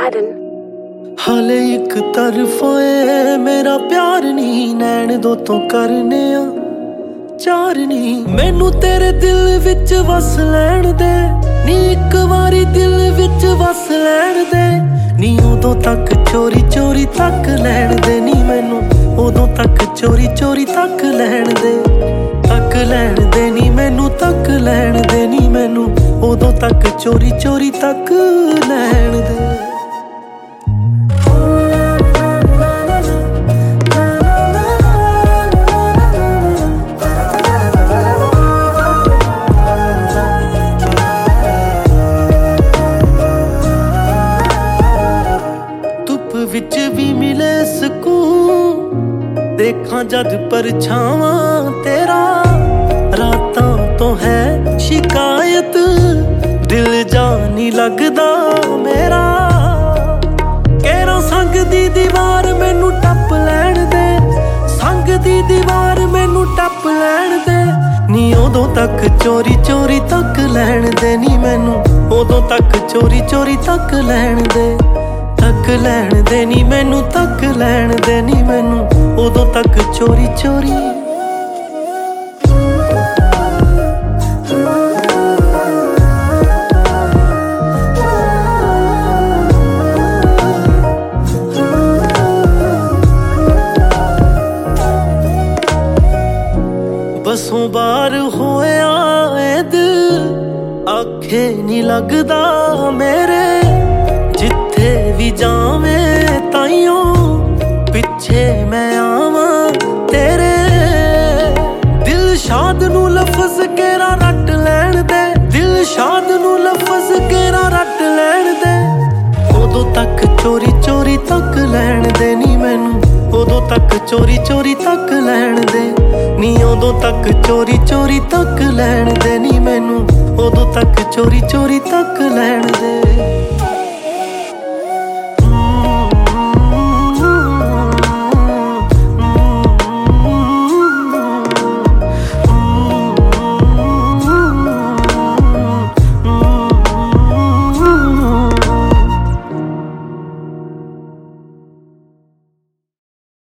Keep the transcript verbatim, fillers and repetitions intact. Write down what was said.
Madden। हाले एक तरफा ए मेरा प्यार नी, नैन दो तो करने आ चार नी। मैनू तेरे दिल विच वस लैण दे नी, एक वारी दिल विच वस लैण दे नी। उदों तक चोरी चोरी तक लैण दे नी, मैनू उदों तक चोरी चोरी तक लैण दे। तक लैण दे नी मैनू, तक लैण दे नी मैनू, उदों तक चोरी चोरी तक लैण दे। विच भी मिले सकून, देखा जद परछावां तेरा। रातां तो है शिकायत, दिल जा नहीं लगदा मेरा। केरा संग दी दीवार मैनू टप लैण दे, संग दी दीवार मैनू टप लैण दे नी। उदों तक चोरी चोरी तक लैण दे नी मैनू, उदों तक चोरी चोरी तक लैण दे। तक लैण दे नी मैनू, तक लैण दे नी मैनू, उदों तक चोरी चोरी। बसों बार होया ऐ दिल, आखे नहीं लगदा मेरे। जिथे भी जावें ताइयों पिछे मैं आवां तेरे। दिल शाद नू लफज केरा रट लैण दे, दिल शाद नू लफज केरा रट लैण दे। उदों तक चोरी चोरी तक लैण दे नी मैनू, उदों तक चोरी चोरी तक लैण दे नी। उदों तक चोरी चोरी तक लैण दे नी मैनू, उदों तक चोरी चोरी तक लैण दे।